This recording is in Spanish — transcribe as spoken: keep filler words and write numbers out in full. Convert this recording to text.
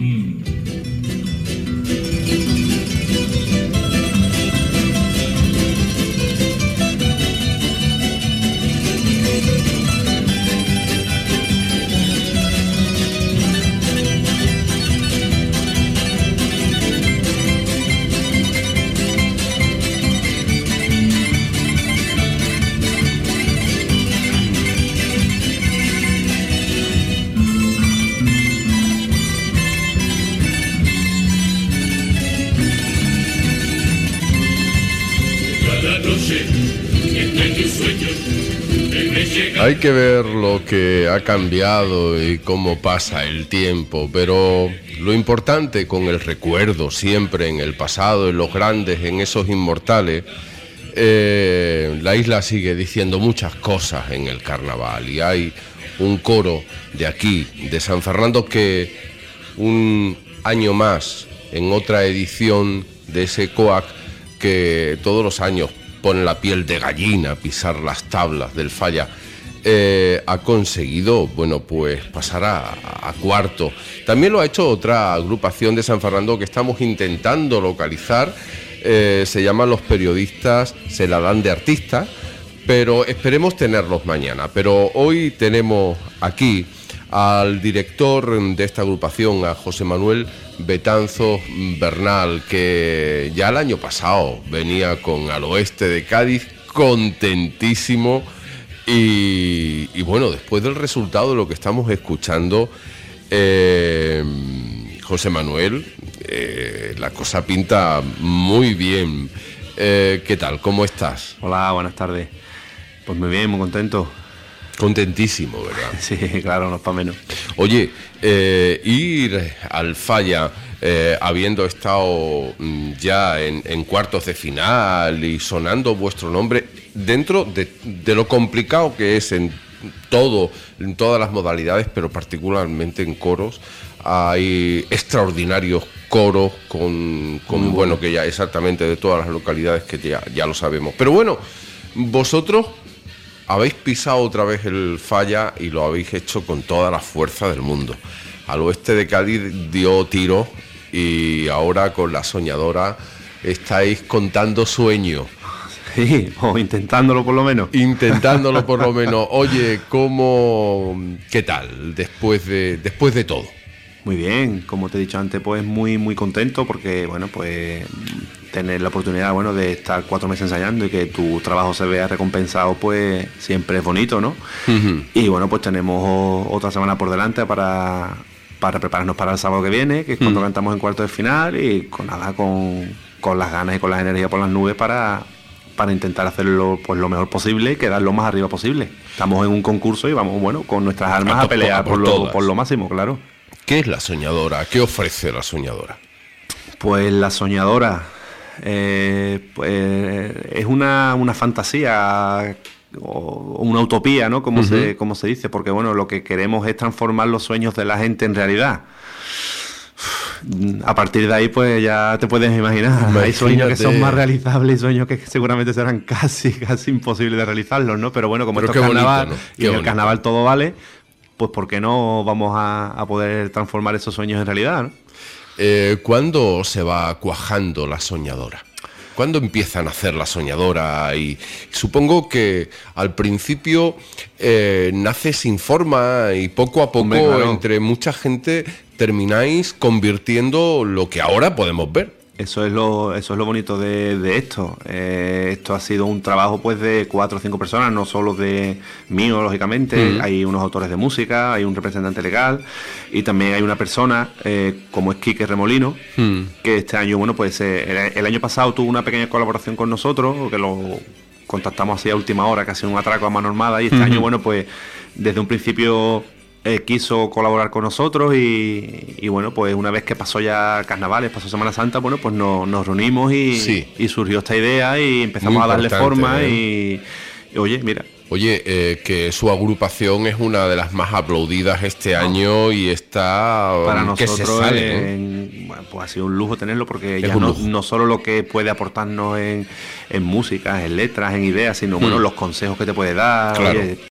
Hay que ver lo que ha cambiado y cómo pasa el tiempo, pero lo importante con el recuerdo siempre en el pasado, en los grandes, en esos inmortales, eh, la isla sigue diciendo muchas cosas en el carnaval y hay un coro de aquí, de San Fernando, que un año más, en otra edición de ese C O A C, que todos los años pone la piel de gallina pisar las tablas del Falla, Eh, ha conseguido, bueno, pues pasar a, a cuarto. También lo ha hecho otra agrupación de San Fernando que estamos intentando localizar, eh, se llaman Los Periodistas Se la dan de artista, pero esperemos tenerlos mañana. Pero hoy tenemos aquí al director de esta agrupación, a José Manuel Betanzos Bernal, que ya el año pasado venía con Al Oeste de Cádiz, contentísimo. Y, y bueno, después del resultado de lo que estamos escuchando, eh, José Manuel, eh, la cosa pinta muy bien. Eh, ¿Qué tal? ¿Cómo estás? Hola, buenas tardes. Pues muy bien, muy contento. Contentísimo, ¿verdad? Sí, claro, no es para menos. Oye, eh, ir al Falla, eh, habiendo estado ya en, en cuartos de final y sonando vuestro nombre, dentro de, de lo complicado que es en todo, en todas las modalidades, pero particularmente en coros, hay extraordinarios coros con, con bueno, bueno, que ya exactamente de todas las localidades, que ya, ya lo sabemos. Pero bueno, vosotros habéis pisado otra vez el Falla y lo habéis hecho con toda la fuerza del mundo. Al Oeste de Cádiz dio tiro y ahora con La Soñadora estáis contando sueños. Sí, o intentándolo por lo menos. Intentándolo por lo menos. Oye, ¿cómo, qué tal después de, después de todo? Muy bien, como te he dicho antes, pues muy muy contento porque, bueno, pues tener la oportunidad, bueno, de estar cuatro meses ensayando y que tu trabajo se vea recompensado, pues siempre es bonito, ¿no? Uh-huh. Y bueno, pues tenemos otra semana por delante para, para prepararnos para el sábado que viene, que es cuando uh-huh. cantamos en cuartos de final, y con nada, con, con las ganas y con las energías por las nubes para... para intentar hacerlo pues lo mejor posible y quedar lo más arriba posible. Estamos en un concurso y vamos, bueno, con nuestras armas a, to- a pelear a por, por, lo, por lo máximo, claro. ¿Qué es La Soñadora? ¿Qué ofrece La Soñadora? Pues La Soñadora eh, pues, es una, una fantasía o una utopía, ¿no? Como, uh-huh. se, como se dice, porque bueno, lo que queremos es transformar los sueños de la gente en realidad. A partir de ahí, pues ya te puedes imaginar. Imagínate. Hay sueños que son más realizables y sueños que seguramente serán casi, casi imposibles de realizarlos, ¿no? Pero bueno, como Pero esto es carnaval, bonito, ¿no? Y en bonito. El carnaval todo vale, pues ¿por qué no vamos a, a poder transformar esos sueños en realidad, ¿no? Eh, ¿Cuándo se va cuajando La Soñadora? ¿Cuándo empiezan a hacer La Soñadora? Y supongo que al principio eh, nace sin forma y poco a poco, Hombre, claro. entre mucha gente, termináis convirtiendo lo que ahora podemos ver. Eso es lo, eso es lo bonito de, de esto. Eh, esto ha sido un trabajo pues de cuatro o cinco personas, no solo de mío, lógicamente. Mm. Hay unos autores de música, hay un representante legal y también hay una persona eh, como es Quique Remolino, mm. que este año, bueno, pues eh, el, el año pasado tuvo una pequeña colaboración con nosotros, que lo contactamos así a última hora, casi un atraco a mano armada, y este mm-hmm. año, bueno, pues desde un principio Eh, quiso colaborar con nosotros y, y bueno, pues una vez que pasó ya Carnavales, pasó Semana Santa, bueno, pues no, nos reunimos y, sí. y surgió esta idea y empezamos Muy a darle forma ¿eh? y, y oye, mira. Oye, eh, que su agrupación es una de las más aplaudidas este año y está para que nosotros se sale, en, bueno, pues ha sido un lujo tenerlo porque es ya no, no solo lo que puede aportarnos en, en música, en letras, en ideas, sino mm. bueno, los consejos que te puede dar. Claro. Oye,